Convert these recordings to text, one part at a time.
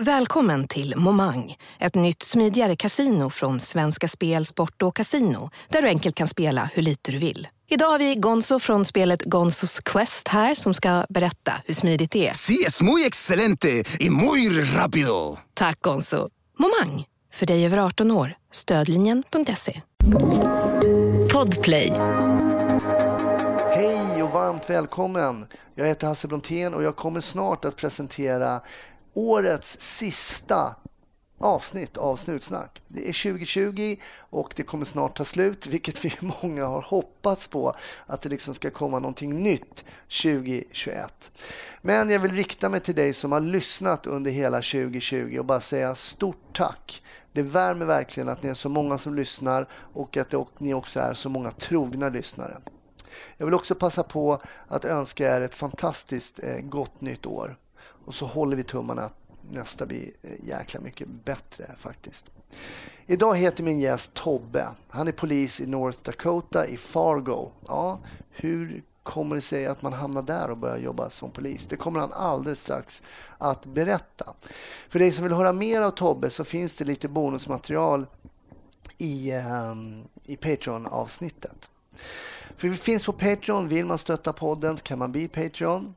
Välkommen till Momang, ett nytt smidigare casino från Svenska Spel, Sport och Casino, där du enkelt kan spela hur lite du vill. Idag har vi Gonzo från spelet Gonzos Quest här som ska berätta hur smidigt det är. Sí, es muy excelente y muy rápido. Tack Gonzo. Momang, för dig över 18 år. Stödlinjen.se. Podplay. Hej och varmt välkommen. Jag heter Hasse Brontén och jag kommer snart att presentera årets sista avsnitt av Snutsnack. Det är 2020 och det kommer snart ta slut, vilket vi många har hoppats på, att det liksom ska komma någonting nytt 2021. Men jag vill rikta mig till dig som har lyssnat under hela 2020 och bara säga stort tack. Det värmer verkligen att ni är så många som lyssnar och att ni också är så många trogna lyssnare. Jag vill också passa på att önska er ett fantastiskt gott nytt år. Och så håller vi tummarna att nästa blir jäkla mycket bättre faktiskt. Idag heter min gäst Tobbe. Han är polis i North Dakota i Fargo. Ja, hur kommer det sig att man hamnar där och börjar jobba som polis? Det kommer han alldeles strax att berätta. För dig som vill höra mer av Tobbe så finns det lite bonusmaterial i Patreon-avsnittet. För vi finns på Patreon. Vill man stötta podden kan man bli Patreon.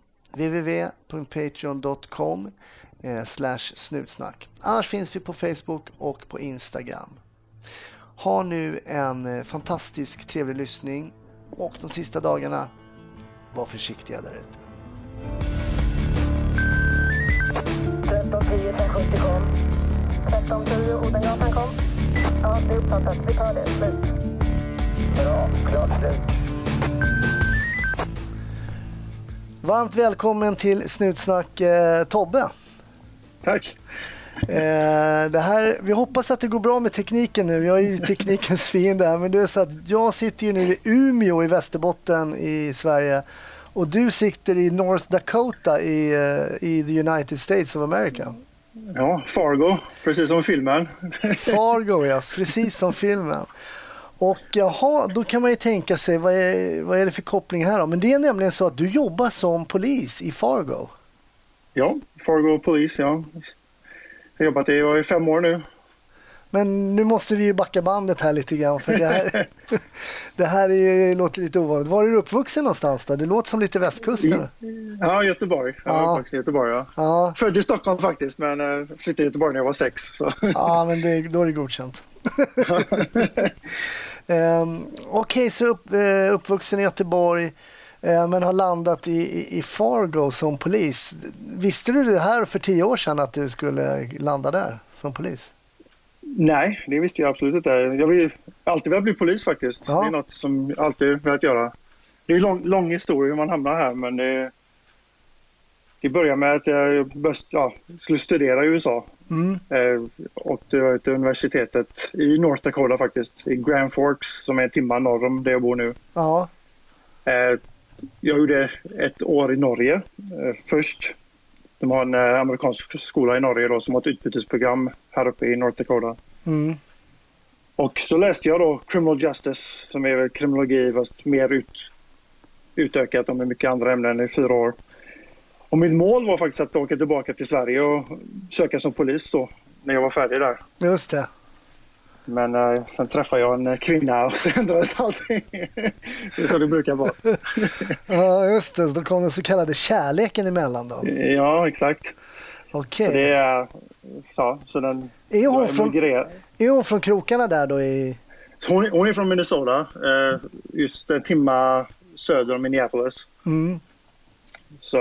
www.patreon.com/snutsnack. Annars finns vi på Facebook och på Instagram. Ha nu en fantastisk trevlig lyssning och de sista dagarna var försiktiga där ute. 1310 1070 kom. 1310 Odengatan kom. Ja, det är uppfattat. Vi tar det. Slut. Bra, klart slut. Varmt välkommen till Snutsnack, Tobbe. Tack. Vi hoppas att det går bra med tekniken nu. Jag är ju teknikens fiende här, men det är så att jag sitter ju nu i Umeå i Västerbotten i Sverige och du sitter i North Dakota i the United States of America. Ja, Fargo, precis som filmen. Fargo, yes, precis som filmen. Och jaha, då kan man ju tänka sig, vad är det för koppling här då? Men det är nämligen så att du jobbar som polis i Fargo. Ja, Fargo polis, ja. Jag har jobbat i 5 år nu. Men nu måste vi ju backa bandet här lite grann, för det här låter lite ovanligt. Var är du uppvuxen någonstans då? Det låter som lite västkusten. Ja, Göteborg. Jag var uppvuxen i Göteborg, ja. Ja. Född i Stockholm faktiskt, men flyttade till Göteborg när jag var 6. Så. Ja, men då är det godkänt. Okej, så uppvuxen i Göteborg men har landat i Fargo som polis. Visste du det här för 10 år sedan att du skulle landa där som polis? Nej, det visste jag absolut inte. Jag vill alltid vilja bli polis faktiskt. Ja. Det är något som jag alltid velat göra. Det är en lång historia hur man hamnar här, men det började med att jag skulle studera i USA. Och det var ett universitetet i North Dakota faktiskt, i Grand Forks som är en timme norr om där jag bor nu. Ja. Jag gjorde 1 år i Norge först. De har en amerikansk skola i Norge då, som har ett utbytesprogram här uppe i North Dakota. Och så läste jag då Criminal Justice, som är kriminologi fast mer utökat och med mycket andra ämnen i 4 år. Och mitt mål var faktiskt att åka tillbaka till Sverige och söka som polis då, när jag var färdig där. Just det. Men sen träffade jag en kvinna och ändrades allting. Det är så det brukar vara. Ja, just det. Så då kom den så kallade kärleken emellan då. Ja, exakt. Okej. Så det är... Ja, så den... Är hon från krokarna där då? Hon är från Minnesota. Just en timma söder om Minneapolis. Så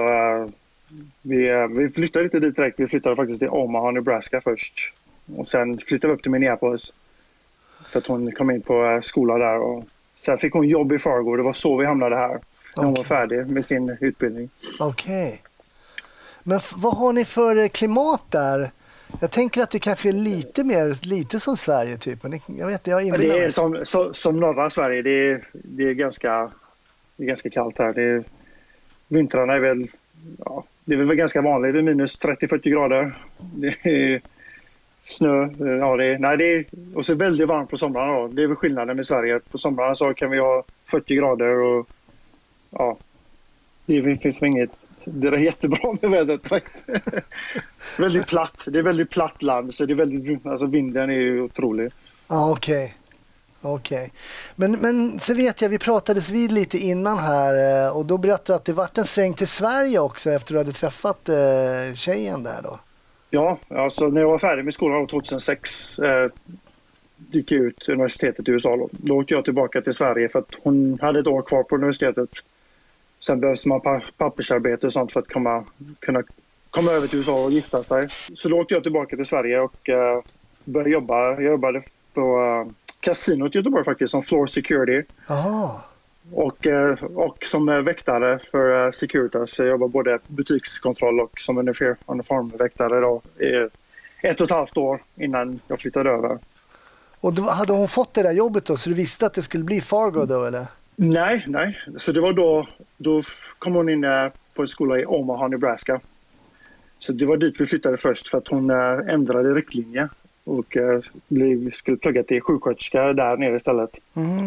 vi flyttade inte dit direkt. Vi flyttade faktiskt till Omaha, Nebraska först. Och sen flyttade vi upp till Minneapolis. För att hon kom in på skola där. Och sen fick hon jobb i Fargo. Det var så vi hamnade här. När hon var färdig med sin utbildning. Okej. Men vad har ni för klimat där? Jag tänker att det kanske är lite som Sverige typ. Men jag vet, det är som norra Sverige. Det är ganska kallt här. Vintrarna är väl... Ja, det är väl ganska vanligt. Det är minus 30-40 grader. Det är snö. Och så är det väldigt varmt på somrarna då. Det är väl skillnaden med Sverige. På somrarna så kan vi ha 40 grader och ja, det finns inget det är jättebra med vädret. Väldigt platt. Det är väldigt platt land, så det är väldigt, alltså vinden är ju otrolig. Ja, okej. Men så vet jag, vi pratades vid lite innan här och då berättade du att det varit en sväng till Sverige också efter du hade träffat tjejen där då. Ja, alltså när jag var färdig med skolan 2006 gick jag ut universitetet i USA. Då åkte jag tillbaka till Sverige för att hon hade ett år kvar på universitetet. Sen behövs man pappersarbete och sånt för att kunna komma över till USA och gifta sig. Så då åkte jag tillbaka till Sverige och började jobba. Jag jobbade på kasinot i Göteborg faktiskt som floor security. Aha. Och som väktare för Securitas. Jag jobbar både butikskontroll och som uniformväktare då, i 1,5 år innan jag flyttade över. Och då hade hon fått det där jobbet då, så du visste att det skulle bli Fargo då eller? Nej. Så det var då kom hon in på en skola i Omaha, Nebraska. Så det var dit vi flyttade först för att hon ändrade riktlinje och skulle plugga till sjuksköterska där nere istället.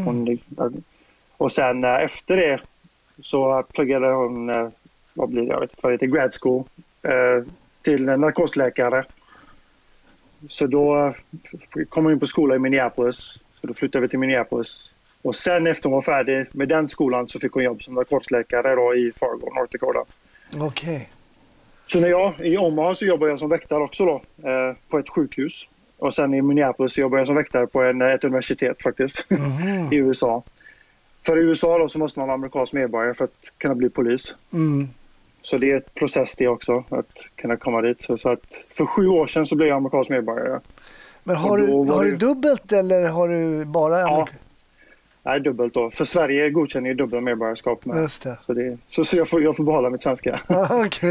Och sen efter det så pluggade hon, till grad school till narkosläkare. Så då kom hon in på skola i Minneapolis. Så då flyttade vi till Minneapolis. Och sen efter hon var färdig med den skolan så fick hon jobb som narkosläkare då i Fargo, North Dakota. Okej. Så när jag i Omaha så jobbade jag som väktare också då på ett sjukhus. Och sen i Minneapolis så jobbade jag som väktare på ett universitet faktiskt i USA. För i USA då så måste man vara amerikansk medborgare för att kunna bli polis. Så det är ett process det också, att kunna komma dit. Så att för 7 år sedan så blev jag amerikansk medborgare. Men har du dubbelt eller har du bara... Ja, nej, dubbelt då. För Sverige godkänner ju dubbla medborgarskap med. Just det. Så jag får behålla mitt svenska. Okej.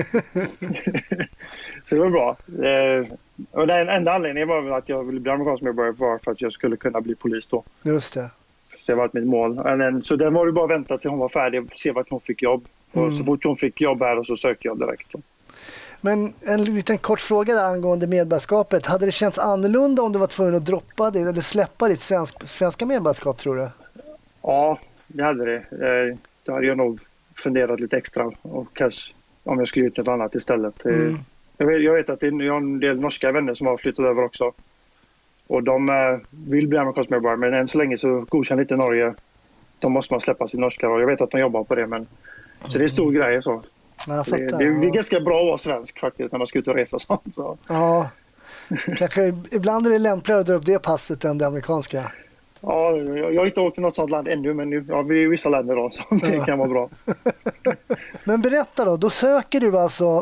Så det var bra. Och den enda anledningen var väl att jag ville bli amerikansk medborgare var för att jag skulle kunna bli polis då. Just det. Så det var mitt mål. Så den var det bara att vänta till hon var färdig och se vart hon fick jobb. Och så fort hon fick jobb här och så sökte jag direkt. Men en liten kort fråga där angående medborgarskapet. Hade det känts annorlunda om du var tvungen att droppa det eller släppa ditt svenska medborgarskap, tror du? Ja, det hade det. Då hade jag nog funderat lite extra och kanske om jag skulle gjort något annat istället. Jag vet att jag har en del norska vänner som har flyttat över också. Och de vill bli amerikansk medborgare, men än så länge så godkänner inte Norge. Då måste man släppa sin norska. Och jag vet att de jobbar på det, men så det är stor grej så. Det är ganska bra att vara svensk faktiskt när man ska ut och resa och sånt. Så. Ja, kanske ibland är det lämpligare att dra upp det passet än det amerikanska. Ja, jag har inte åkt till något sånt land ännu, men vi är i vissa länder då, så det kan vara bra. Men berätta då söker du alltså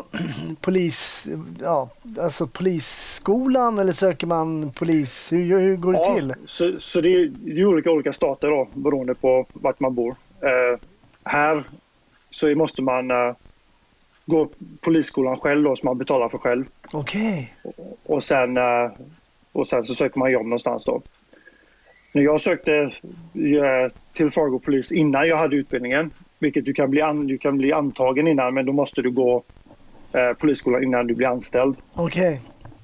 polisskolan eller söker man polis? Hur går det till? Så det är olika stater då, beroende på vart man bor. Här så måste man gå polisskolan själv då, som man betalar för själv. Okej. Och sen så söker man jobb någonstans då. När jag sökte till Fargo polis innan jag hade utbildningen, vilket du kan bli antagen innan, men då måste du gå polisskolan innan du blir anställd. Okej.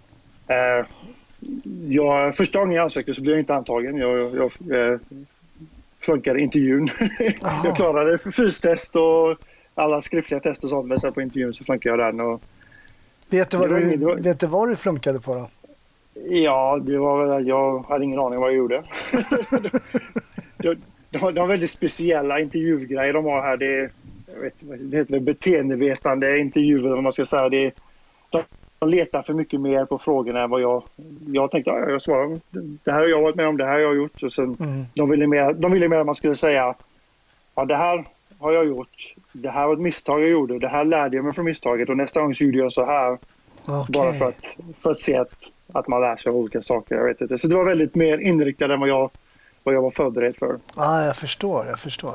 Första gången jag ansökte så blev jag inte antagen. Jag flunkade intervjun. Jag klarade fystest och alla skriftliga tester och sånt, men sen på intervjun så flunkade jag den. Och vet du vad du flunkade på då? Ja, det var väl, jag hade ingen aning vad jag gjorde. De väldigt speciella intervjugrejer de har här. Det heter beteendevetande intervjuer, vad man ska säga. De letar för mycket mer på frågorna än vad jag tänkte. Ja, jag svarar, det här har jag varit med om, det här har jag gjort. Och sen, de ville mer att man skulle säga, ja, det här har jag gjort. Det här var ett misstag jag gjorde. Det här lärde jag mig från misstaget. Och nästa gång så gjorde jag så här. Okay. Bara för att se att man lär sig av olika saker. Jag vet inte. Så det var väldigt mer inriktat än vad jag var förberedd för. Ja, jag förstår.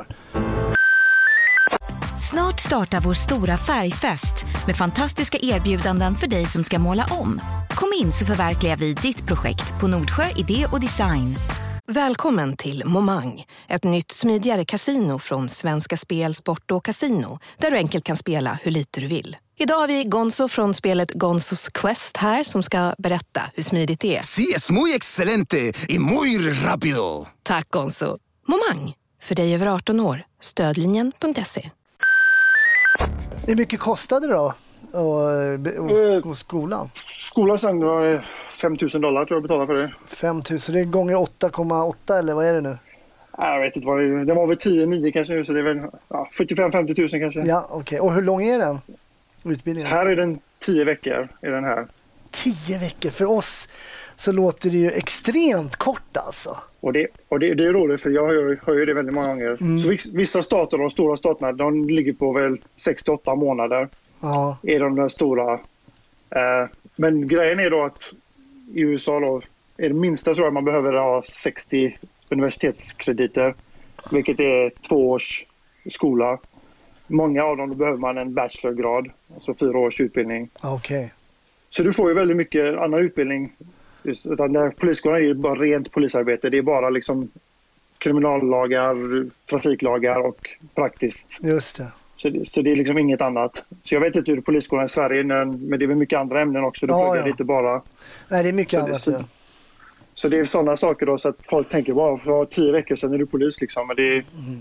Snart startar vår stora färgfest med fantastiska erbjudanden för dig som ska måla om. Kom in så förverkligar vi ditt projekt på Nordsjö Idé och Design. Välkommen till Momang, ett nytt smidigare kasino från Svenska Spel, Sport och Casino, där du enkelt kan spela hur lite du vill. Idag har vi Gonzo från spelet Gonzos Quest här som ska berätta hur smidigt det är. Sí, es muy excelente y muy rápido. Tack Gonzo. Momang, för dig över 18 år. Stödlinjen.se. Hur mycket kostade det då att gå skolan? Skolan sen var $5,000 tror jag betalade för det. 5 000, det är gånger 8,8 eller vad är det nu? Jag vet inte vad det var väl 10-9 kanske nu, så det är väl 45-50 000 kanske. Ja, okej. Och hur lång är den utbildningen? Här är den 10 veckor i den här. 10 veckor, för oss så låter det ju extremt kort alltså. Och det är roligt, för jag hör ju det väldigt många gånger. Så vissa stater, de stora staterna, de ligger på väl 6-8 månader. Ja. Är de där stora. Men grejen är då att i USA då, är det minsta tror jag man behöver ha 60 universitetskrediter, vilket är 2 års skola. Många av dem då behöver man en bachelorgrad, alltså 4 års utbildning. Okej. Så du får ju väldigt mycket annan utbildning. Utan polisskolan är ju bara rent polisarbete. Det är bara liksom kriminallagar, trafiklagar och praktiskt. Just det. Så det är liksom inget annat. Så jag vet inte hur polisskolan i Sverige, men det är väl mycket andra ämnen också. Du pluggar det inte bara. Nej, det är mycket annat. Så det är sådana saker då, så att folk tänker, wow, för 10 veckor sedan är du polis liksom. Men det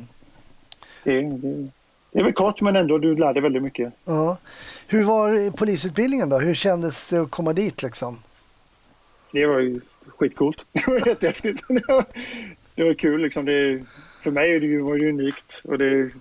är väl kort, men ändå, du lär dig väldigt mycket. Ja. Hur var polisutbildningen då? Hur kändes det att komma dit liksom? Det var ju skitcoolt. Det var jättehäftigt. Det var kul liksom. För mig var det unikt. Och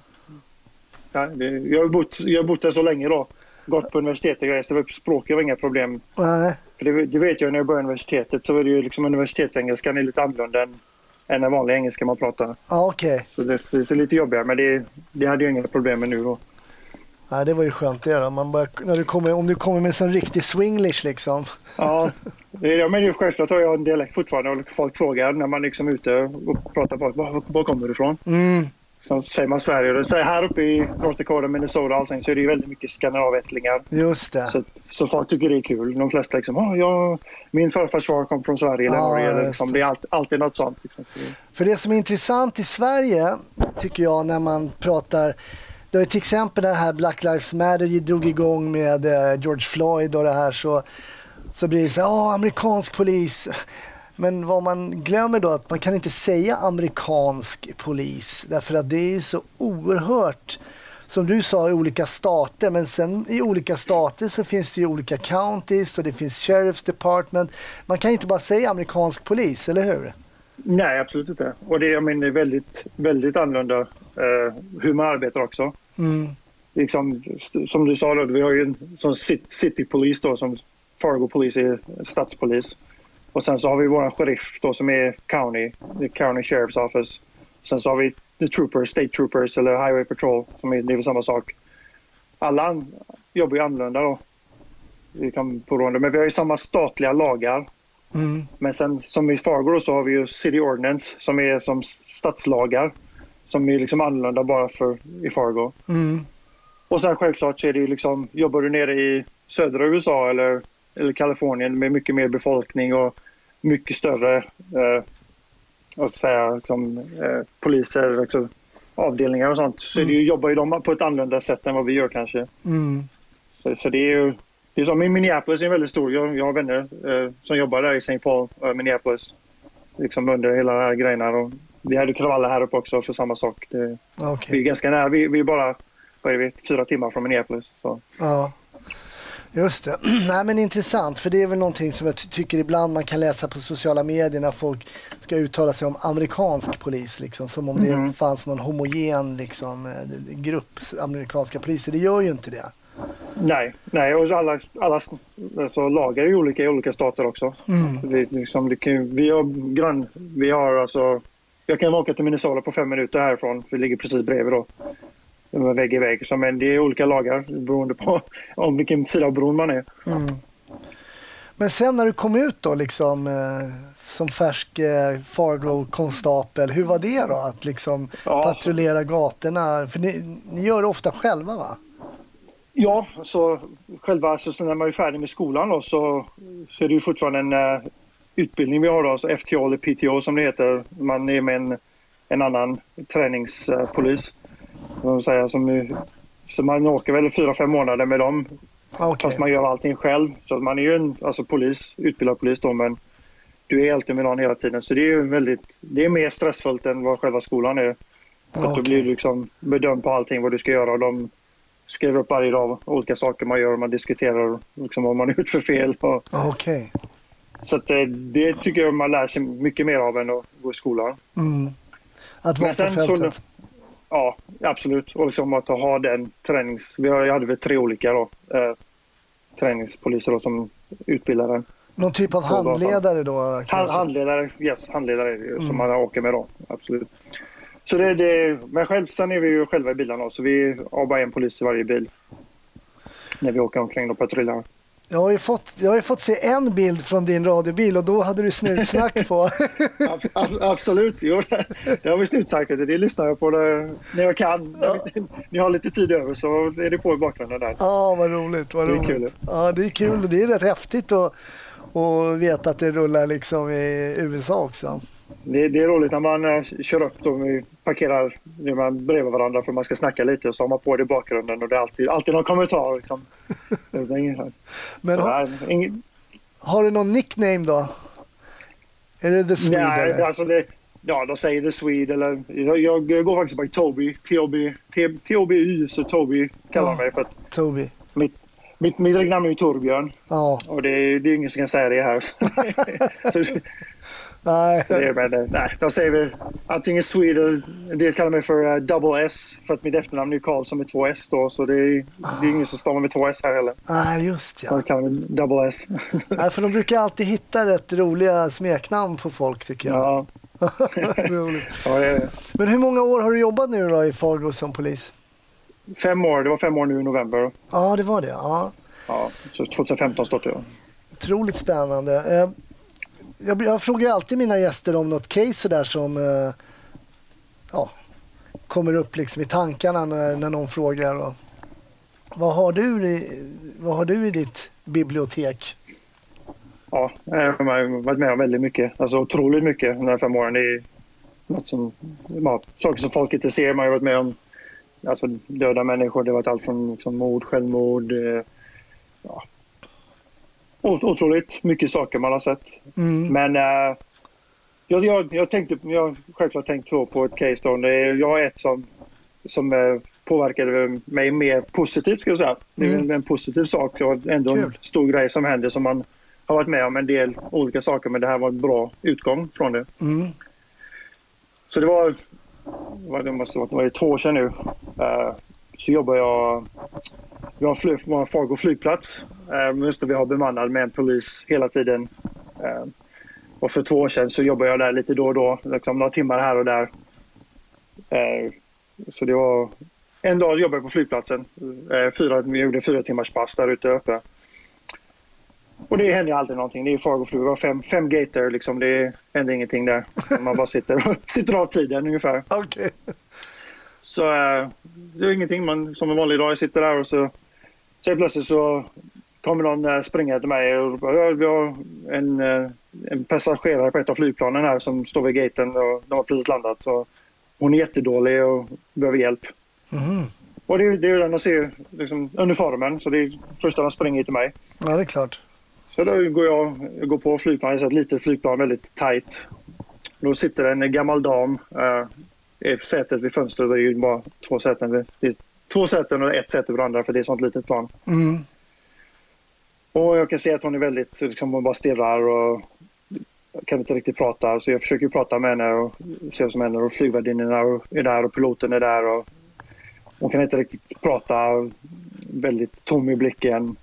jag har bott där så länge då. Gått på universitetet. Så språket var inga problem. Nej. För det vet jag när jag började universitetet, så var det ju liksom universitetsengelskan är lite annorlunda än den vanliga engelska man pratar. Ja, okej. Så det är lite jobbigare, men det hade jag inga problem med nu då. Ja, det var ju skönt det då. Om du kommer med sån riktig swinglish liksom. Ja, men det är självklart har jag en dialekt fortfarande, och folk frågar när man liksom är ute och pratar med folk, var kommer du ifrån? Så säger man Sverige, och säger här uppe i North Dakota, Minnesota och allting, så är det ju väldigt mycket skandinavättlingar. Just det. Så folk tycker det är kul. De flesta liksom, min farfars far kom från Sverige eller Norge. Eller, liksom, det är alltid något sånt. Liksom. För det som är intressant i Sverige, tycker jag, när man pratar... Det är till exempel den här Black Lives Matter drog igång med George Floyd och det här, så blir det så här, amerikansk polis. Men vad man glömmer då, att man kan inte säga amerikansk polis, därför att det är så oerhört, som du sa, i olika stater, men sen i olika stater så finns det ju olika counties och det finns sheriff's department. Man kan inte bara säga amerikansk polis, eller hur? Nej, absolut inte. Och det är väldigt, väldigt annorlunda hur man arbetar också. Liksom, som du sa då, vi har ju en sån citypolis då, som Fargo Police är stadspolis. Och sen så har vi våran sheriff då, som är county sheriff's office. Sen så har vi the troopers, state troopers eller highway patrol, som det är samma sak. Alla jobbar ju annorlunda då. Men vi har ju samma statliga lagar. Men sen som i Fargo då, så har vi ju city ordinance som är som stadslagar. Som är liksom annorlunda bara för i Fargo. Och sen självklart så är det ju liksom, jobbar du nere i södra USA eller Kalifornien med mycket mer befolkning och mycket större poliser, liksom, avdelningar och sånt, så jobbar ju de på ett annorlunda sätt än vad vi gör kanske. Så det är ju som i Minneapolis är väldigt stor. Jag har vänner som jobbar där i St. Paul, Minneapolis, liksom under hela den här grejerna. Och vi hade kravaller här uppe också för samma sak. Vi är ganska nära. Vi är bara 4 timmar från Minneapolis. Så. Ja. Just det. Nej, men intressant, för det är väl någonting som jag tycker ibland man kan läsa på sociala medier när folk ska uttala sig om amerikansk polis, liksom, som om det fanns någon homogen liksom, grupp amerikanska poliser. Det gör ju inte det. Nej, och alla alltså, lagar är ju olika i olika stater också. Vi har alltså, jag kan åka till Minnesota på 5 minuter härifrån, för det ligger precis bredvid då. Vägg i vägg. Men det är olika lagar beroende på om vilken sida av bron man är. Men sen när du kom ut då liksom som färsk Fargo-konstapel, hur var det då att liksom patrullera gatorna? För ni gör det ofta själva, va? Ja, så själva, så när man är färdig med skolan då, så är det ju fortfarande en utbildning vi har då, så FTO eller PTO som det heter. Man är med en annan träningspolis. Så man åker väl 4-5 månader med dem. Fast man gör allting själv. Så man är ju en utbildad polis då, men du är alltid med någon hela tiden. Så det är ju det är mer stressfullt än vad själva skolan är. Att du blir liksom bedömd på allting vad du ska göra. Och skriver upp varje dag olika saker man gör. Man diskuterar liksom vad man har gjort för fel. Okej. Så att det tycker jag man lär sig mycket mer av än att gå i skolan. Att vara på fältet. Ja, absolut. Och liksom att ha den jag hade väl 3 olika träningspoliser då, som utbildade. Någon typ av handledare då? Handledare är det ju, som man åker med då, absolut. Så men sen är vi ju själva i bilarna, så vi har bara en polis i varje bil när vi åker omkring och patrullerar. Jag har ju fått se en bild från din radiobil och då hade du snutsnack på. Absolut, jo, det har vi snutsnacket. Det lyssnar jag på när jag kan. Ja. Ni har lite tid över så är det på i bakgrunden där. Ja, vad roligt. Det är kul. Ja, det är kul och det är rätt häftigt att veta att det rullar liksom i USA också. Det är roligt när man kör upp då, vi parkerar när man bredvid varandra för man ska snacka lite och så har man på det i bakgrunden och det är alltid någon kommentar liksom. Men har du någon nickname då? Är det The Swede? Nej, eller? alltså de säger The Swede eller jag går faktiskt bara Toby, T-O-B-Y, så Toby kallar mig för att Toby. Mitt namn är ju Torbjörn. Ja. Och det är ingen som kan säga det här. Nej, de säger väl antingen Swede, det kallar mig för double S för att mitt efternamn är Karlsson med 2 S då, så det är ingen som stavar med 2 S här heller. Nej, just ja. De kallar mig double S. Nej, för de brukar alltid hitta rätt roliga smeknamn på folk tycker jag. Ja. Roligt. Ja, det är det. Men hur många år har du jobbat nu då i Fargo som polis? 5 år, det var 5 år nu i november. Ja, det var det, ja. Ja, så 2015 startade jag. Otroligt spännande. Jag frågar alltid mina gäster om något case så där som kommer upp liksom i tankarna när någon frågar. Och, vad har du i ditt bibliotek? Ja, jag har varit med om väldigt mycket. Alltså otroligt mycket de här 5 åren. Det är något som, saker som folk inte ser. Man har varit med om alltså, döda människor. Det har varit allt från liksom, mord, självmord. Otroligt mycket saker man har sett. Men jag har självklart tänkt på ett case då. Jag har ett som påverkade mig mer positivt ska jag säga. Det är en positiv sak och ändå en stor grej som händer som man har varit med om en del olika saker, men det här var en bra utgång från det. Så det var 2 år sedan nu. Så jobbar jag har Fargo flygplats. Vi har bemannad med en polis hela tiden. Och för 2 år sedan så jobbar jag där lite då och då. Liksom några timmar här och där. Så det var en dag jobbade jag på flygplatsen. Vi gjorde 4 timmars pass där ute uppe. Och det händer aldrig någonting. Det är Fargo flyg. Det var 5 gater liksom. Det händer ingenting där. Man bara sitter av tiden ungefär. Okej. Så det är ingenting. Som en vanlig dag jag sitter där och så plötsligt så kommer någon springa till mig och vi har en passagerare på ett av flygplanen här som står vid gaten och de har precis landat. Så hon är jättedålig och behöver hjälp. Och det är ju den att se liksom, uniformen, så det är första de springer till mig. Ja, det är klart. Så då går på flygplanet, ett litet flygplan, väldigt tight. Då sitter en gammal dam i sätet vid fönstret. Det är ju bara 2 säten. Det är 2 säten och 1 säte varandra för det är ett sånt litet plan. Och jag kan se att hon är väldigt, liksom, hon bara stirrar och kan inte riktigt prata. Så jag försöker prata med henne och se vad som händer. Och flygvärdinnorna är där och piloten är där. Och hon kan inte riktigt prata, väldigt tom i blicken.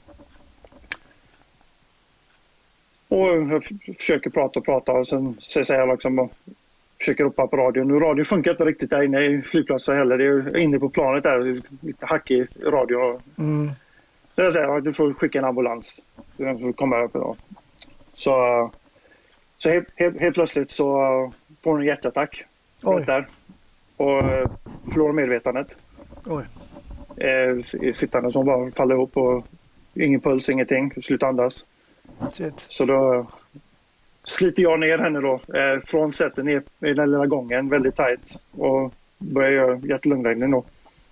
Och jag försöker prata och sen säger jag liksom, försöker ropa på radion. Nu radio funkar inte riktigt där inne i flygplatsen heller. Det är inne på planet där, lite hackig radio. Så jag säger att du får skicka en ambulans. Den får komma upp idag. Så helt plötsligt så får hon en hjärtattack. Där. Och förlorar medvetandet. Oj. Sittande som bara faller ihop och ingen puls, ingenting. Slutar andas. Shit. Så då sliter jag ner henne då från sätet ner i den lilla gången väldigt tajt och börjar göra hjärt-lungräddning då.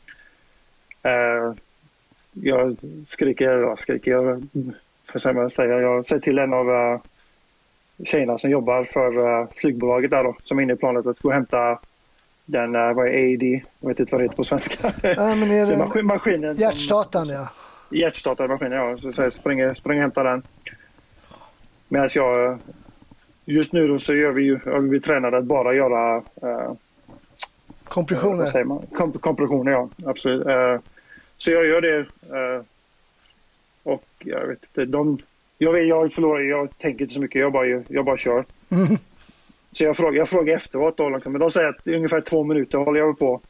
Jag skriker, jag säger till en av tjejerna som jobbar för flygbolaget där då, som är inne i planet, att gå och hämta vad är AED? Jag vet inte vad det heter på svenska. Ja, men är det maskinen. hjärtstartaren, ja. Hjärtstartare maskinen, ja. Så jag springer och hämtar den. Medan jag... Just nu då så vi tränade att bara göra... kompressioner. Vad säger man? Kompressioner, ja. Absolut. Så jag gör det. Och jag vet inte. Jag förlorar, jag tänker inte så mycket. Jag bara kör. Mm. Så jag frågar efteråt då, liksom, men de säger att ungefär 2 minuter håller jag på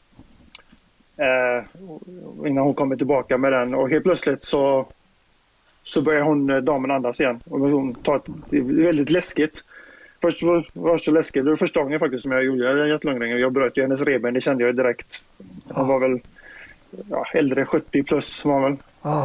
innan hon kommer tillbaka med den, och helt plötsligt så börjar damen andas igen, och hon det är väldigt läskigt. Först var det så läskigt, det var första gången faktiskt som jag gjorde hjärt-lungräddning, och jag bröt ju hennes revben, det kände jag direkt. Hon var väl äldre, 70 plus var väl.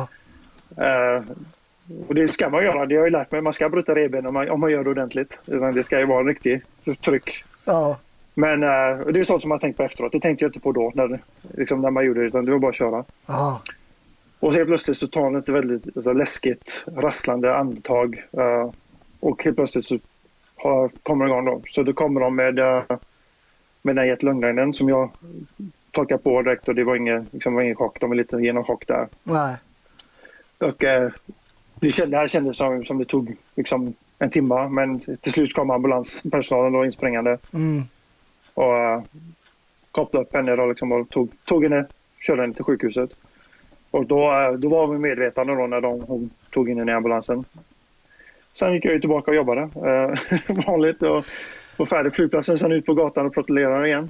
Och det ska man göra, det har jag lärt mig. Man ska bryta revben om man gör det ordentligt. Det ska ju vara en riktig tryck. Ja. Men det är sånt som man tänkt på efteråt. Det tänkte jag inte på då när man gjorde det, utan det var bara att köra. Ja. Och helt plötsligt så tar han ett väldigt läskigt, rasslande andetag. Och helt plötsligt så kommer det igång då. Så då kommer de med den hjärt-lungräddningen som jag tolkar på direkt, och det var ingen chock. De var lite genom chock där. Nej. Och det här kändes som det tog en timme, men till slut kom ambulanspersonalen då inspringande och kopplade upp henne då, och tog henne, körde henne till sjukhuset. Och då var vi medvetna då när hon tog in henne i ambulansen. Sen gick jag tillbaka och jobbade vanligt och var färdig flygplatsen, sen ut på gatan och protelerade igen.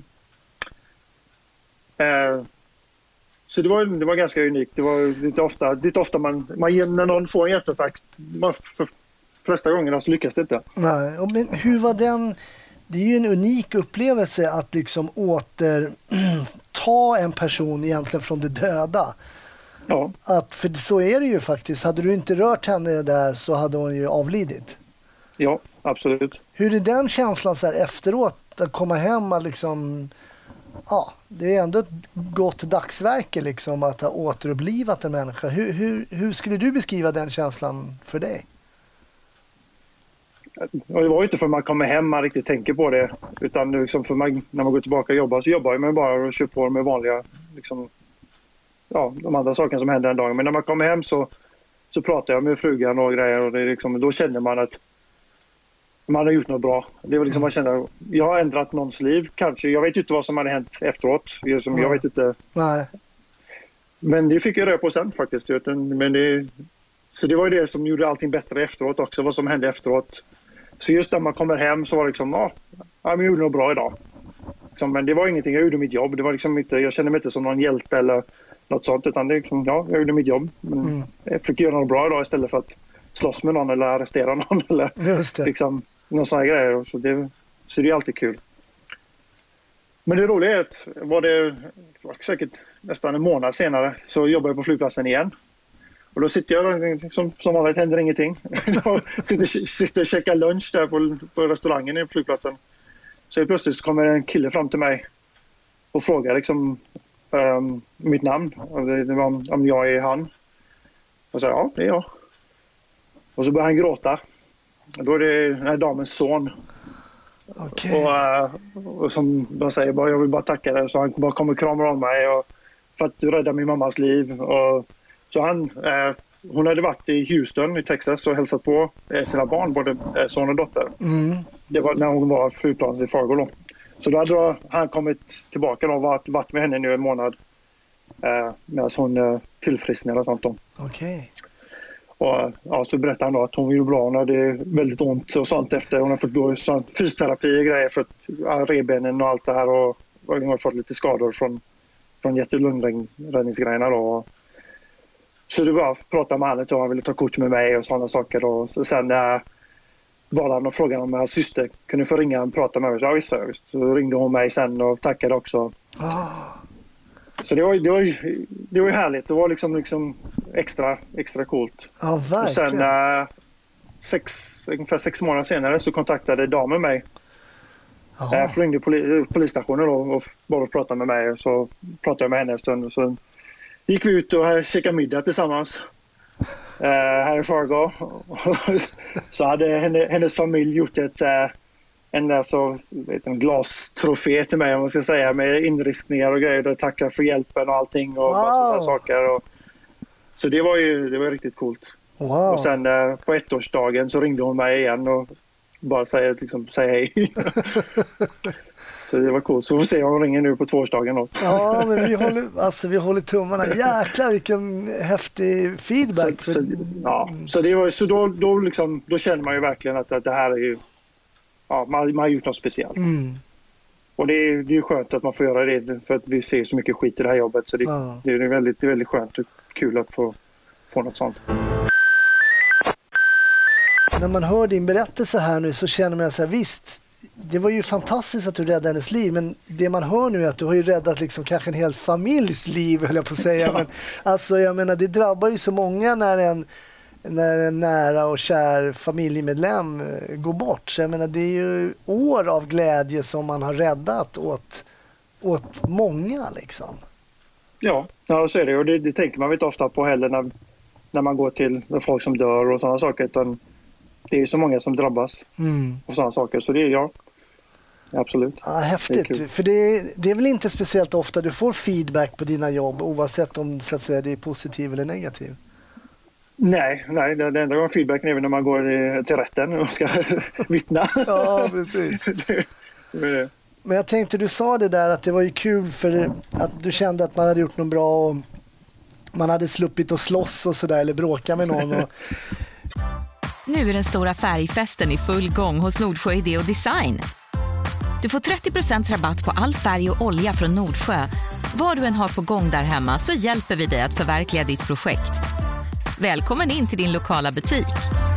Så det var ganska unikt. Det var lite ofta man när någon får en hjärtattack, för första gången så lyckas det inte. Nej, men hur var den? Det är ju en unik upplevelse att ta en person egentligen från det döda. Ja. För så är det ju faktiskt. Hade du inte rört henne där så hade hon ju avlidit. Ja, absolut. Hur är den känslan så här efteråt att komma hem och det är ändå ett gott dagsverke att ha återupplivat en människa. Hur skulle du beskriva den känslan för dig? Och det var ju inte för man kommer hem man riktigt tänker på det, utan när man går tillbaka och jobbar så jobbar man bara och kör på med vanliga de andra sakerna som händer den dagen. Men när man kommer hem så pratar jag med frugan och grejer, och det är då känner man att man har gjort något bra. Det var man känner, jag har ändrat någons liv kanske. Jag vet inte vad som hade hänt efteråt. Jag vet inte. Nej. Men det fick jag röra på sen faktiskt. Så det var ju det som gjorde allting bättre efteråt också, vad som hände efteråt. Så just när man kommer hem så var det jag gjorde något bra idag. Men det var ingenting, jag gjorde mitt jobb. Det var inte, jag kände mig inte som någon hjälte eller något sånt, utan det jag gjorde mitt jobb. Men jag fick göra något bra idag istället för att slåss med någon eller arrestera någon eller någon sån här grejer. Så det är alltid kul. Men det roliga är att det var säkert nästan en månad senare så jobbade jag på flygplatsen igen. Och då sitter jag som vanligt, händer ingenting. sitter och käkar lunch där på restaurangen i flygplatsen. Så plötsligt kommer en kille fram till mig och frågar mitt namn. Om jag är han. Jag sa ja, det är jag. Och så börjar han gråta. Då är det den här damens son. Okay. Och som de säger, jag vill bara tacka dig. Så han bara kommer och kramar om mig för att du räddade min mammas liv. Så hon hade varit i Houston i Texas och hälsat på sina barn, både son och dotter. Det var när hon var flygplats i Fargo då. Så då hade han kommit tillbaka och varit med henne nu en månad medan hon tillfrisknade och sånt då. Okej. Och så berättade han då att hon gjorde bra, hon hade väldigt ont och sånt efter. Hon har fått gå fysioterapi och grejer för att revbenen och allt det här, och hon har fått lite skador från hjärt-lungräddningsgrejerna då. Så det var att prata med honom, han ville ta kort med mig och sådana saker. Och sen bad han och frågade om hans syster kunde få ringa och prata med mig. Så visst. Så ringde hon mig sen och tackade också. Så det var ju härligt. Det var liksom extra coolt. Ja, verkligen. Och sen ungefär 6 månader senare så kontaktade damen mig. Jag ringde polisstationen och bara pratade med mig. Och så pratade jag med henne en stund. Och så gick vi ut och käkade middag tillsammans här i Fargo. Så hade hennes familj gjort en glastrofé till mig, om man ska säga, med inriskningar och grejer. Där tackar för hjälpen och allting och massa sådana saker. Så det var riktigt coolt. Wow. Och sen på ettårsdagen så ringde hon mig igen och bara säger hej. Så det var coolt. Så vi får se om hon ringer nu på 2-årsdagen också. Ja, men vi håller tummarna. Jäklar vilken häftig feedback. Då känner man ju verkligen att det här är ju, man har gjort något speciellt. Och det är ju skönt att man får göra det, för att vi ser så mycket skit i det här jobbet. Så det är väldigt, väldigt skönt och kul att få något sånt. När man hör din berättelse här nu så känner man så här, visst, det var ju fantastiskt att du räddade hennes liv, men det man hör nu är att du har ju räddat liksom kanske en hel familjs liv, höll jag på att säga. Men alltså, jag menar, det drabbar ju så många när en nära och kär familjemedlem går bort. Så jag menar, det är ju år av glädje som man har räddat åt många liksom. Ja, så är det. Och det tänker man inte ofta på heller när man går till folk som dör och sådana saker, utan det är så många som drabbas och sådana saker. Så det är absolut. Ja, häftigt. För det är väl inte speciellt ofta du får feedback på dina jobb, oavsett om så att säga, det är positiv eller negativ? Nej, det enda gången feedbacken är när man går till rätten och ska vittna. Ja, precis. Men jag tänkte, du sa det där att det var ju kul för att du kände att man hade gjort något bra och man hade sluppit att slåss och sådär eller bråka med någon. Nu är den stora färgfesten i full gång hos Nordsjö Idé och Design. Du får 30% rabatt på all färg och olja från Nordsjö. Vad du än har på gång där hemma så hjälper vi dig att förverkliga ditt projekt. Välkommen in till din lokala butik.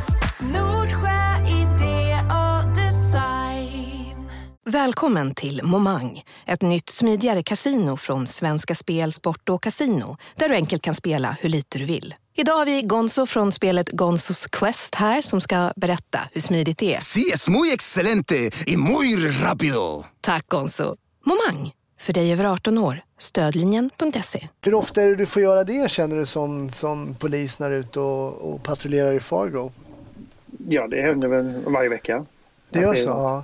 Nordsjö Idé och Design. Välkommen till Momang, ett nytt smidigare kasino från Svenska Spel, Sport och Casino, där du enkelt kan spela hur lite du vill. Idag har vi Gonzo från spelet Gonzos Quest här som ska berätta hur smidigt det är. Sí, es muy excelente y muy rápido. Tack Gonzo. Momang, för dig över 18 år. Stödlinjen.se. Hur ofta är det du får göra det, känner du som polis när du är ute och patrullerar i Fargo? Ja, det händer väl varje vecka. Det gör så?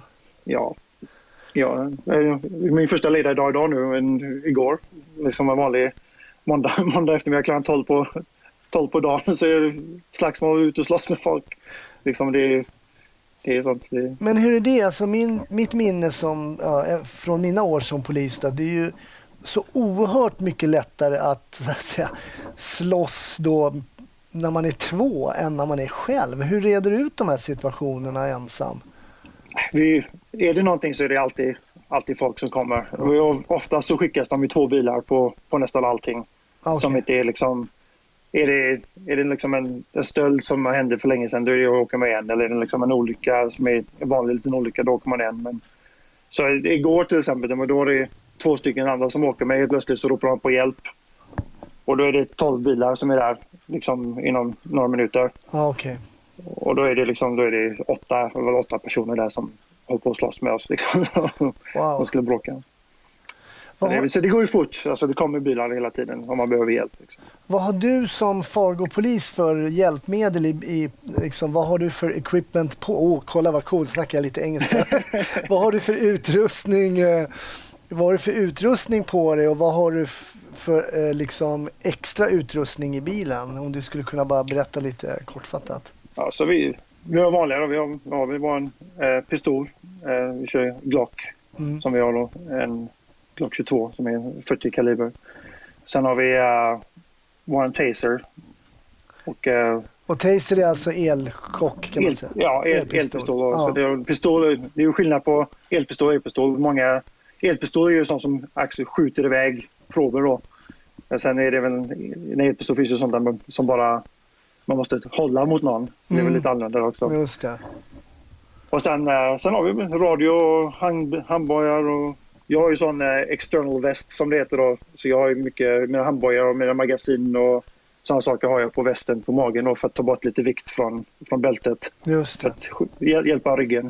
Ja. Min första ledardag idag nu än igår. Liksom en vanlig måndag eftermiddag klockan 12 på dagen, så är det slagsmål ut och slåss med folk. Liksom det är sånt. Men hur är det? Alltså mitt minne från mina år som polis då, det är ju så oerhört mycket lättare att, så att säga, slåss då när man är två än när man är själv. Hur reder du ut de här situationerna ensam? Är det någonting så är det alltid folk som kommer. Oftast så skickas de i 2 bilar på nästan allting. Okay. Som inte är liksom... Är det liksom en stöld som hände för länge sedan, då är det att åka med en. Eller är det liksom en olycka som är en vanlig liten olycka, då åker man en. Men, så igår till exempel, då är det 2 stycken andra som åker med. Helt plötsligt så ropar man på hjälp. Och då är det 12 bilar som är där liksom inom några minuter. Okay. Och då är det 8 personer där som håller på att slåss med oss. Liksom. Wow. De skulle bråka. Så det går ju fort. Alltså det kommer bilar hela tiden om man behöver hjälp. Liksom. Vad har du som Fargo-polis för hjälpmedel liksom, vad har du för equipment på? Kolla vad coolt, snackar jag lite engelska. Vad har du för utrustning? Vad har du för utrustning på dig och vad har du för liksom extra utrustning i bilen? Om du skulle kunna bara berätta lite kortfattat. Ja, så vi har vanliga. Vi har en pistol. Vi kör Glock som vi har då. En Glock 22 som är 40 kaliber. Sen har vi vår taser. Och taser är alltså elchock kan man säga? Ja, elpistol. Ja. Så det är ju skillnad på elpistol och elpistol. Många elpistol är ju sånt som skjuter iväg prover då. Men sen är det väl en elpistol finns ju sånt där som bara man måste hålla mot någon. Det är väl lite annorlunda också. Just det. Och sen har vi radio och handbojar och jag har ju sån external vest som det heter då. Så jag har ju mycket mina handbojar och mina magasin och sådana saker har jag på västen på magen då för att ta bort lite vikt från bältet. Just det. För att hjälpa ryggen.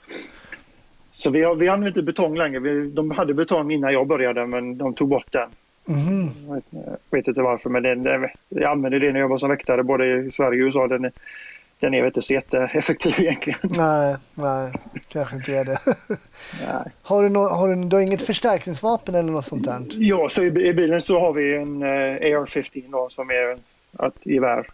Så vi använder inte betong längre. De hade betong innan jag började men de tog bort den. Jag vet inte varför men jag använde det när jag var som väktare både i Sverige och USA. Den är inte så jätteeffektiv egentligen. Nej, kanske inte är det. Nej. Du har inget förstärkningsvapen eller något sånt där? Ja, så i bilen så har vi en AR-15 då, som är ett gevär.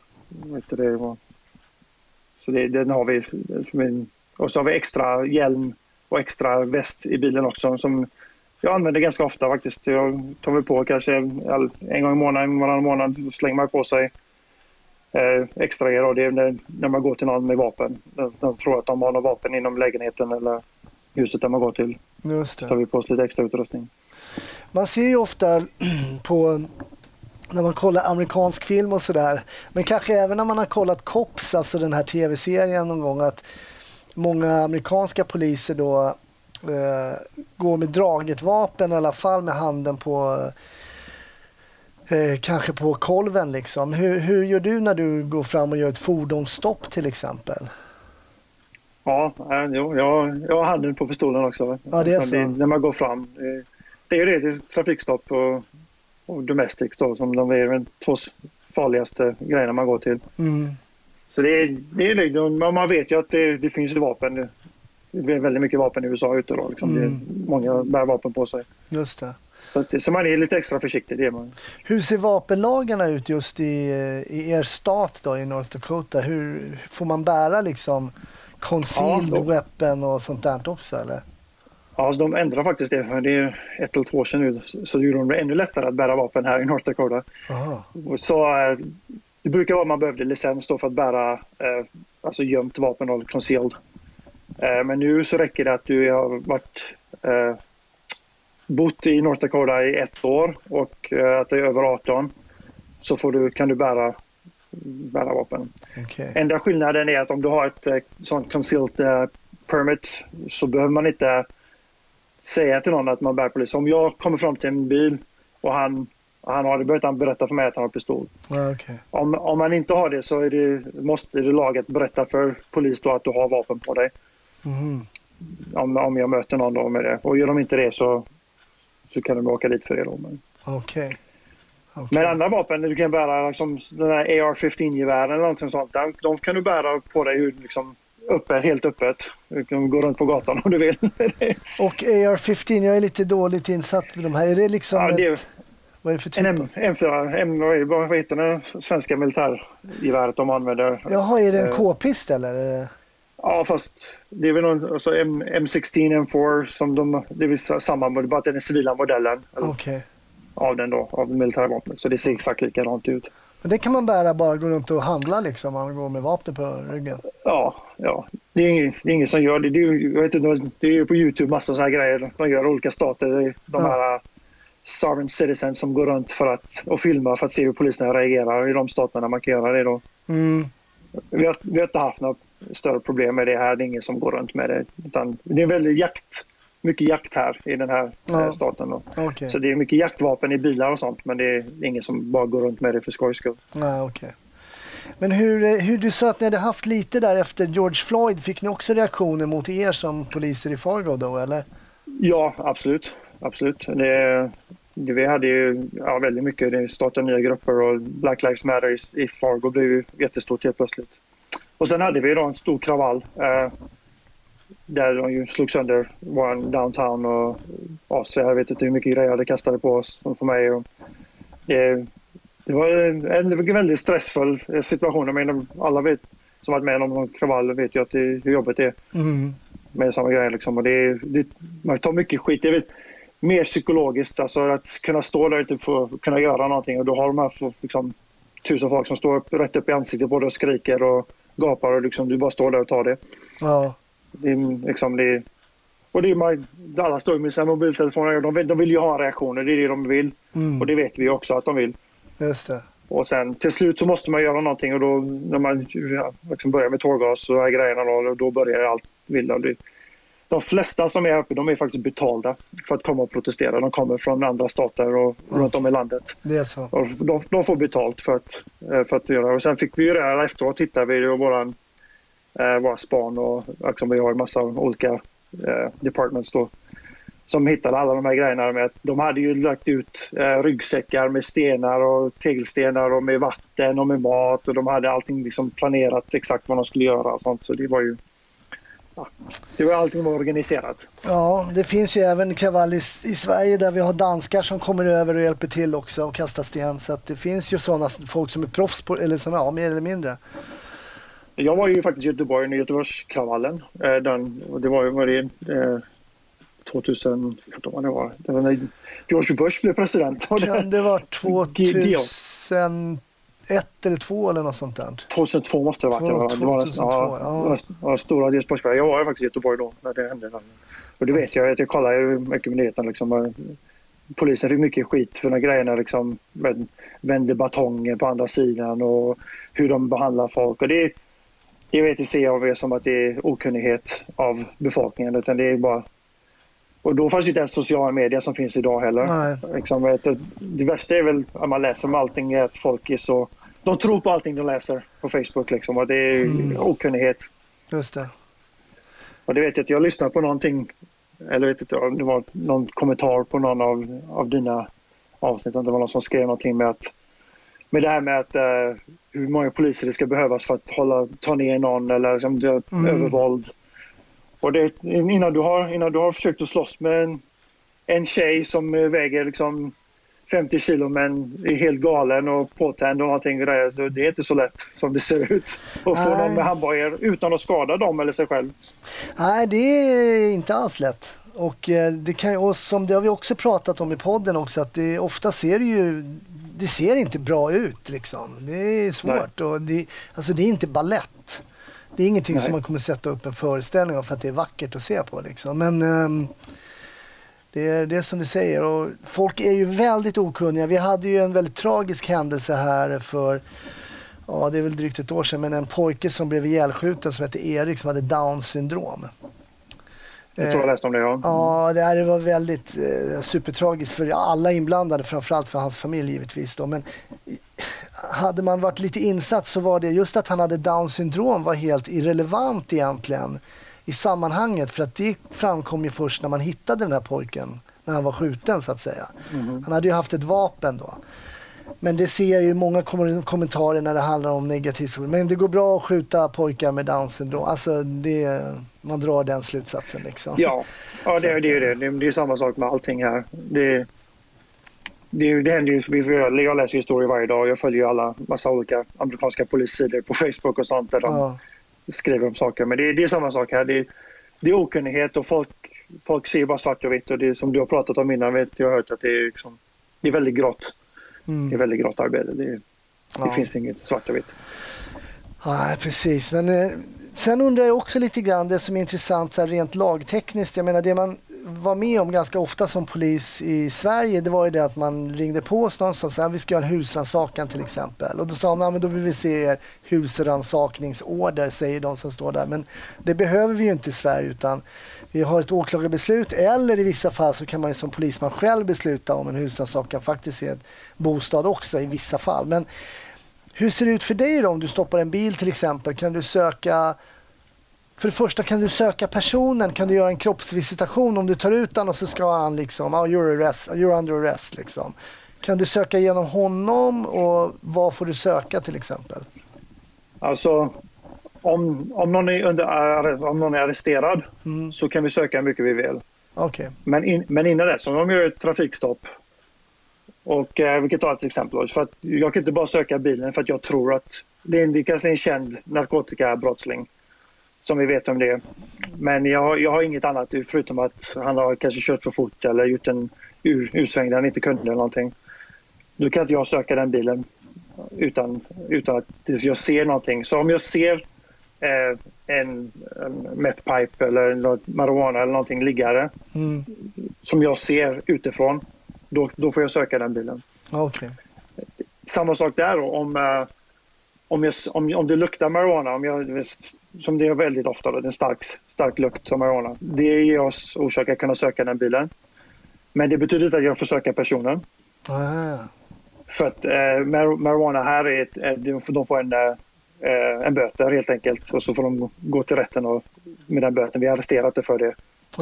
Så den har vi. Och så har vi extra hjälm och extra väst i bilen också som jag använder ganska ofta faktiskt. Jag tar väl på kanske en gång i månaden, varannan månad, slänger man på sig extra grejer. Och det är när man går till någon med vapen. De tror att de har något vapen inom lägenheten eller huset där man går till. Just det. Så tar vi på oss lite extra utrustning. Man ser ju ofta på när man kollar amerikansk film och sådär, men kanske även när man har kollat Cops, alltså den här tv-serien någon gång, att många amerikanska poliser då går med draget vapen i alla fall med handen på kanske på kolven liksom. Hur gör du när du går fram och gör ett fordonsstopp till exempel? Ja, jag har handen på pistolen också. Ja, det är så. När man går fram. Det är ju det är trafikstopp och domestics då, som de är de två farligaste grejerna man går till. Mm. Så det är man vet ju att det finns vapen. Det är väldigt mycket vapen i USA ute då. Liksom. Det är många bär vapen på sig. Just det. Så man är lite extra försiktig, det är man. Hur ser vapenlagarna ut just i er stat då, i North Dakota? Hur får man bära liksom concealed weapon och sånt där också, eller? Ja, så de ändrar faktiskt det. Det är 1 eller 2 år sedan nu, så det gjorde det ännu lättare att bära vapen här i North Dakota. Så det brukar vara att man behövde licens då för att bära alltså gömt vapen och concealed. Men nu så räcker det att du har bott i North Dakota i 1 år och att det är över 18, så kan du bära vapen. Okay. Enda skillnaden är att om du har ett sånt concealed permit så behöver man inte säga till någon att man bär polis. Om jag kommer fram till en bil och han har det, börjat han berätta för mig att han har pistol. Okay. Om man inte har det så måste det laget berätta för polis då att du har vapen på dig. Mm. Om jag möter någon då med det. Och gör de inte det så kan de åka dit för det då. Okay. Men andra vapen, du kan bära liksom, den här AR-15-gevären eller någonting sånt. De kan du bära på dig liksom, helt öppet. Du kan gå runt på gatan om du vill. Och AR-15, jag är lite dåligt insatt med de här. Är det liksom vad är det för typ? En M4, vad heter det svenska militärgeväret de använder? Jaha, är det en K-pist eller? Ja, fast det är väl någon, alltså M16, M4 som det är samma, bara att det är den civila modellen av den då, av militärvapnet. Så det ser exakt likadant ut. Men det kan man bära, bara gå runt och handla liksom, man går med vapen på ryggen? Ja. Det är ingen som gör det. Det är ju på YouTube massa så här grejer. De gör olika stater, de här sovereign citizens som går runt och filmar för att se hur poliserna reagerar i de staterna man kan göra det då. Mm. Vi har inte haft några större problem med det här. Det är ingen som går runt med det. Utan det är väldigt mycket jakt här i den här staten då. Okay. Så det är mycket jaktvapen i bilar och sånt, men det är ingen som bara går runt med det för skojs skull. Okay. Men hur du sa att ni hade haft lite där efter George Floyd, fick ni också reaktioner mot er som poliser i Fargo då, eller? Ja, absolut. Vi hade ju väldigt mycket. Det startade nya grupper och Black Lives Matter i Fargo blev ju jättestort helt plötsligt. Och sen hade vi då en stor kravall där de ju slog sönder vår downtown och jag vet inte hur mycket grejer de kastade på oss och på mig. Och det var en väldigt stressfull situation. Men alla som varit med om någon kravall vet ju att hur jobbet är med samma grejer. Liksom. Och man tar mycket skit. Jag vet, mer psykologiskt, alltså att kunna stå där ute för att kunna göra någonting. Och då har de här liksom 1000 folk som står rätt upp i ansiktet på dig och skriker och gapar och liksom, du bara står där och tar det. Ja. Alla står med sina mobiltelefoner. De vill ju ha reaktioner, det är det de vill. Och det vet vi också att de vill. Just det. Och sen till slut så måste man göra någonting och då när man liksom börjar med tårgas och grejerna då börjar allt vilda. De flesta som är uppe, de är faktiskt betalda för att komma och protestera. De kommer från andra stater och runt om i landet. Det är så. Och de får betalt för att göra. Och sen fick vi ju det efteråt, tittade vi och våra span och liksom, vi har en massa olika departments då som hittade alla de här grejerna med att de hade ju lagt ut ryggsäckar med stenar och tegelstenar och med vatten och med mat och de hade allting liksom planerat exakt vad de skulle göra och sånt. Så det var ju Det var allting var organiserat. Ja, det finns ju även kravall i Sverige där vi har danskar som kommer över och hjälper till också och kastar sten. Så att det finns ju sådana folk som är proffs på, eller som mer eller mindre. Jag var ju faktiskt i Göteborg under Göteborgskravallen. Det var det 2000, det var när George Bush blev president. Kan det vara 2001 eller 2002 eller något sånt där? 2002 måste det ha varit. Det var stora Göteborgskravallen. Jag var faktiskt i Göteborg då när det hände. Och det vet jag kollar ju mycket med nyheterna liksom. Polisen fick mycket skit för de grejerna liksom, vände batongen på andra sidan och hur de behandlar folk. Och jag vet inte se av det som att det är okunnighet av befolkningen, utan det är bara... Och då fanns ju inte ens sociala medier som finns idag heller. Liksom, det värsta är väl att man läser om allting, att folk är så... De tror på allting de läser på Facebook liksom, och det är okunnighet. Just det. Och det vet jag att jag lyssnade på någonting, eller vet inte, det var någon kommentar på någon av dina avsnitt, det var någon som skrev någonting med det här med att hur många poliser det ska behövas för att ta ner någon eller liksom, övervåld. Och innan du har försökt att slåss med en tjej som väger liksom 50 kilo men är helt galen och påtänd och någonting där, så det är inte så lätt som det ser ut att få någon med handbojor utan att skada dem eller sig själv. Nej, det är inte alls lätt. Och och som det har vi också pratat om i podden också, att det ofta det ser inte bra ut liksom. Det är svårt. Och det är inte ballett. Det är ingenting som man kommer sätta upp en föreställning av för att det är vackert att se på liksom. Men det är som du säger, och folk är ju väldigt okunniga. Vi hade ju en väldigt tragisk händelse här för det är väl drygt ett år sedan, men en pojke som blev ihjälskjuten som hette Erik som hade Downs syndrom. Jag tror jag läste om det, ja. Ja, det var väldigt supertragiskt för alla inblandade, framförallt för hans familj givetvis då. Men hade man varit lite insatt så var det just att han hade Downs syndrom var helt irrelevant egentligen i sammanhanget, för att det framkom ju först när man hittade den här pojken, när han var skjuten så att säga. Han hade ju haft ett vapen då. Men det ser jag ju många kommentarer när det handlar om negativt. Men det går bra att skjuta pojkar med Downs syndrom. Alltså man drar den slutsatsen liksom. Ja det är ju det. Det är samma sak med allting här. Det händer ju, jag läser historier varje dag. Jag följer ju alla massa olika amerikanska polissidor på Facebook och sånt där de skriver om saker. Men det är samma sak här. Det är okunnighet och folk ser bara svart och vitt. Och det är, som du har pratat om innan, jag har hört att det är väldigt grått. Det är väldigt grått arbete. Det finns inget svart och vitt. Nej, precis. Men sen undrar jag också lite grann det som är intressant så här, rent lagtekniskt. Jag menar, det man var med om ganska ofta som polis i Sverige, det var ju det att man ringde på oss någonstans och sa vi ska ha en husrannsakan till exempel. Och då sa man, men då vill vi se er husrannsakningsorder, säger de som står där. Men det behöver vi ju inte i Sverige, utan vi har ett åklagarbeslut, eller i vissa fall så kan man ju som polisman själv besluta om en husrannsakan faktiskt i en bostad också i vissa fall. Men hur ser det ut för dig då om du stoppar en bil till exempel? Kan du söka... För det första, kan du söka personen? Kan du göra en kroppsvisitation om du tar ut den och så ska han liksom, you're under arrest liksom. Kan du söka genom honom och vad får du söka till exempel? Alltså, om någon är arresterad så kan vi söka hur mycket vi vill. Okay. Men innan dess, om de gör ett trafikstopp och vi kan ta ett exempel, för att jag kan inte bara söka bilen för att jag tror att det är kanske en känd narkotikabrottsling som vi vet om det. Men jag har inget annat förutom att han har kanske kört för fort eller gjort en utsväng där han inte kunde eller någonting. Då kan inte jag söka den bilen utan att jag ser någonting. Så om jag ser en methpipe eller något marijuana eller någonting liggare som jag ser utifrån, då får jag söka den bilen. Okay. Samma sak där då, om det luktar marijuana, som det är väldigt ofta då, en stark lukt som marijuana, det ger oss orsak att kunna söka den bilen. Men det betyder inte att jag får söka personen. För att marijuana här de får en böter helt enkelt, och så får de gå till rätten med den böten. Vi har arresterat det för det.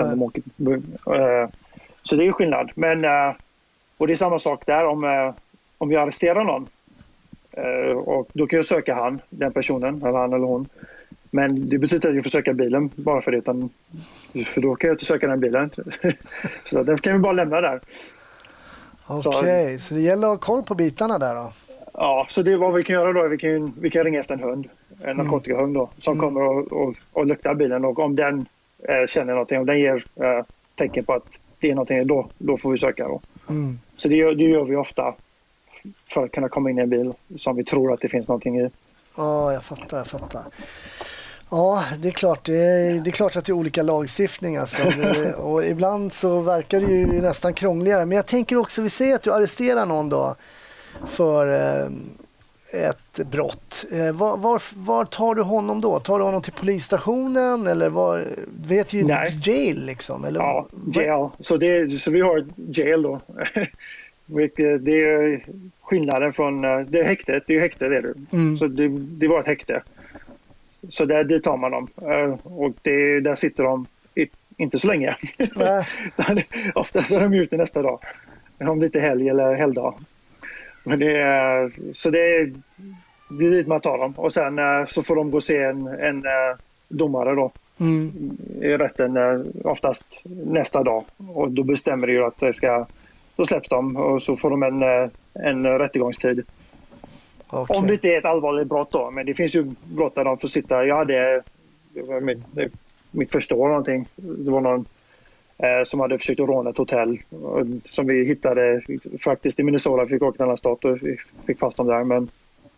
Så det är ju skillnad. Men och det är samma sak där om vi arresterar någon. Och då kan jag söka den personen, eller han eller hon. Men det betyder att jag får söka bilen bara för det. För då kan jag inte söka den bilen. Så den kan vi bara lämna där. Okej, så det gäller att ha koll på bitarna där då? Ja, så det är vad vi kan göra då. Vi kan ringa efter en hund. En narkotikahund då. Som kommer och luktar bilen. Och om den känner någonting, om den ger tecken på att det är någonting, då får vi söka då. Så det gör vi ofta för att kunna komma in i en bil som vi tror att det finns någonting i. Ja, jag fattar. Ja, det är klart. Det är klart att det är olika lagstiftningar. Alltså. Och ibland så verkar det ju nästan krångligare. Men jag tänker också, vi säger att du arresterar någon då för ett brott. Var tar du honom då? Tar du honom till polisstationen? Eller vet ju jail liksom? Eller ja, jail. Så vi har ett jail då. Det är skillnaden från det är häktet. Det är ju häkte det är det. Så det var ett häkte. Så det tar man dem. Och där sitter de inte så länge. Oftast är de ute nästa dag. Om det inte är helg eller helgdag. Men det är dit man tar dem. Och sen så får de gå och se en domare då. I rätten oftast nästa dag. Och då bestämmer det ju att då släpps de och så får de en rättegångstid. Okay. Om det inte är ett allvarligt brott då. Men det finns ju brott där de får sitta. Det var mitt första år någonting. Det var någon som hade försökt att råna ett hotell. Som vi hittade faktiskt i Minnesota. Vi fick åka till en annan stat och vi fick fast dem där. Men,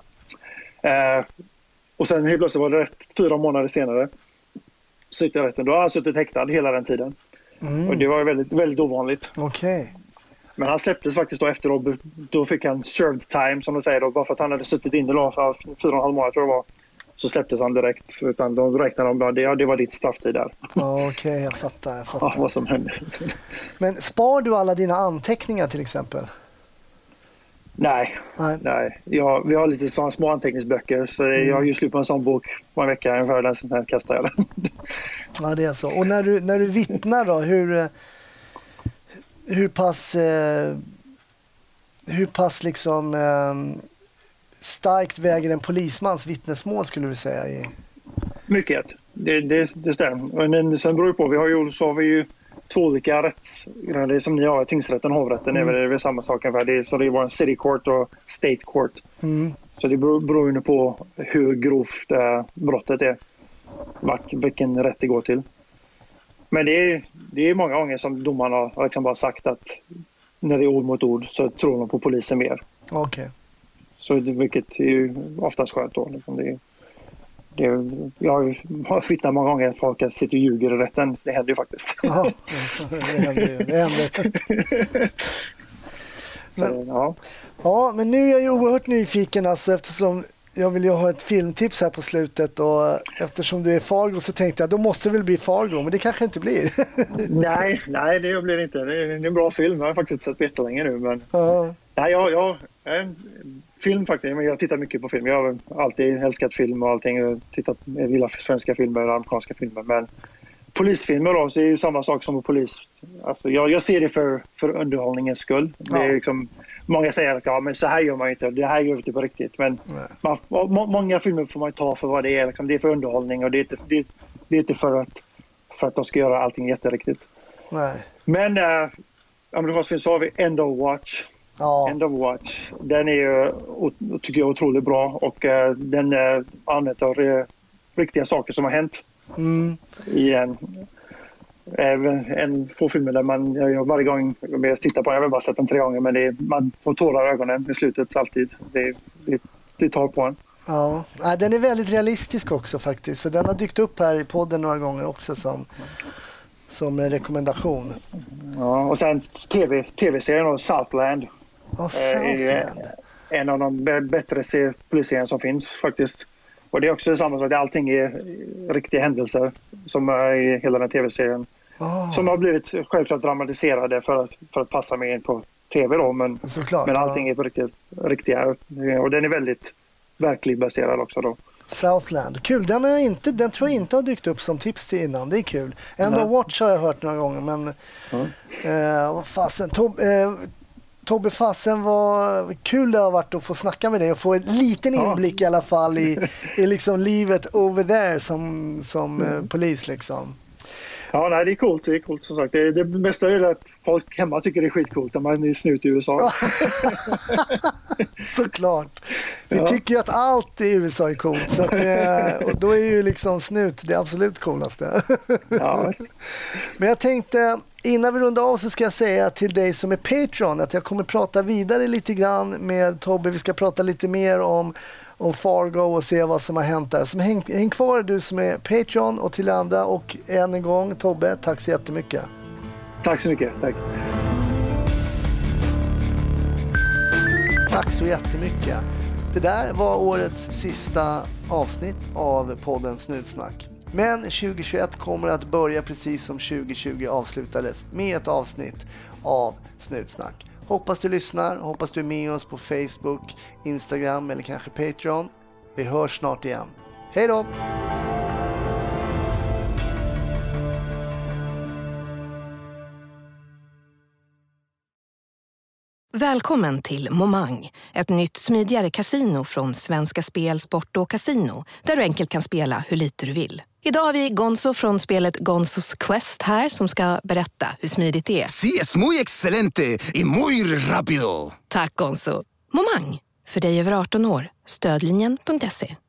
och sen helt plötsligt var det 4 månader senare. Så gick det rätten. Då har han suttit häktad hela den tiden. Och det var väldigt, väldigt ovanligt. Okay. Men han släpptes faktiskt då efter då fick han served time som de säger då, bara för att han hade suttit inne då för 4,5 månader tror jag det var. Så släpptes han direkt, utan de räknade om det var ditt strafftid där. Okej, jag fattar. Ja, vad som hände. Men spar du alla dina anteckningar till exempel? Nej. Vi har lite sådana små anteckningsböcker så jag har ju slut på en sån bok på en vecka ungefär, den sen kastar jag den. Ja, det är så. Och när du vittnar då, hur pass liksom starkt väger en polismans vittnesmål skulle du säga? Mycket. Det stämmer. Men sen beror det på. Vi har ju 2 olika rättsgrunder som ni har, tingsrätten och hovrätten är väl samma sak ungefär. Så det är vår city court och state court. Så det beror ju på hur grovt brottet är. Vilken rätt det går till. Men det är många gånger som domarna har liksom bara sagt att när det är ord mot ord så tror de på polisen mer. Okej. Så vilket är ju oftast skönt då. Liksom jag har vittnat många gånger att folk sitter och ljuger i rätten. Det händer ju faktiskt. Ja, det händer. Ja, men nu är jag ju oerhört nyfiken alltså, eftersom jag vill ju ha ett filmtips här på slutet och eftersom du är Fargo så tänkte jag då måste det väl bli Fargo, men det kanske inte blir. nej, det blir det inte. Det är en bra film. Jag har faktiskt sett jättelänge nu. Men... Nej, jag film faktiskt, men jag tittar mycket på film. Jag har alltid älskat film och allting. Jag gillar svenska filmer och amerikanska filmer. Men polisfilmer då, så är det ju samma sak som polis. Alltså, jag ser det för underhållningens skull. Det är liksom, många säger att men så här gör man inte. Det här gör vi inte på riktigt. Men många filmer får man ta för vad det är. Liksom, det är för underhållning och det är inte för att de ska göra allting jätteriktigt. Nej. Men amerikansk film så har vi End of Watch. End of Watch. Den är ju, tycker jag, otroligt bra och den använder riktiga saker som har hänt i en få filmer där jag varje gång jag tittar på den, jag har bara sett den 3 gånger, men man får tårar i ögonen i slutet alltid. Det tar på en. Ja, den är väldigt realistisk också faktiskt, så den har dykt upp här i podden några gånger också som en rekommendation. Ja, och sen tv-serien och Southland. En av de bättre polisserien som finns faktiskt. Och det är också samma sak, allting är riktiga händelser som är i hela den tv-serien. Som har blivit självklart dramatiserade för att passa med in på tv då, men allting är på riktiga. Och den är väldigt verkligt baserad också då. Southland, kul. Den tror jag inte har dykt upp som tips till innan. Det är kul. End of Watch har jag hört några gånger, men vad fasen. Tobbe, fasen vad kul det har varit att få snacka med dig och få en liten inblick i alla fall i liksom livet over there som polis liksom. Ja, nej, det är coolt som sagt. Det bästa är att folk hemma tycker det är skitcoolt när man är snut i USA. Såklart. Vi tycker ju att allt i USA är coolt, så att och då är ju liksom snut det absolut coolaste. Ja, visst. Men jag tänkte, innan vi rundar av så ska jag säga till dig som är Patreon att jag kommer prata vidare lite grann med Tobbe. Vi ska prata lite mer om Fargo och se vad som har hänt där. Så häng kvar du som är Patreon, och till andra, och än en gång Tobbe, tack så jättemycket. Tack så mycket, tack. Tack så jättemycket. Det där var årets sista avsnitt av podden Snutsnack. Men 2021 kommer att börja precis som 2020 avslutades, med ett avsnitt av Snutsnack. Hoppas du lyssnar, hoppas du är med oss på Facebook, Instagram eller kanske Patreon. Vi hörs snart igen. Hej då! Välkommen till Momang, ett nytt smidigare kasino från Svenska Spel, Sport och Casino, där du enkelt kan spela hur lite du vill. Idag har vi Gonzo från spelet Gonzos Quest här som ska berätta hur smidigt det är. Sí, es muy excelente y muy rápido. Tack Gonzo. Momang, för dig över 18 år. Stödlinjen.se.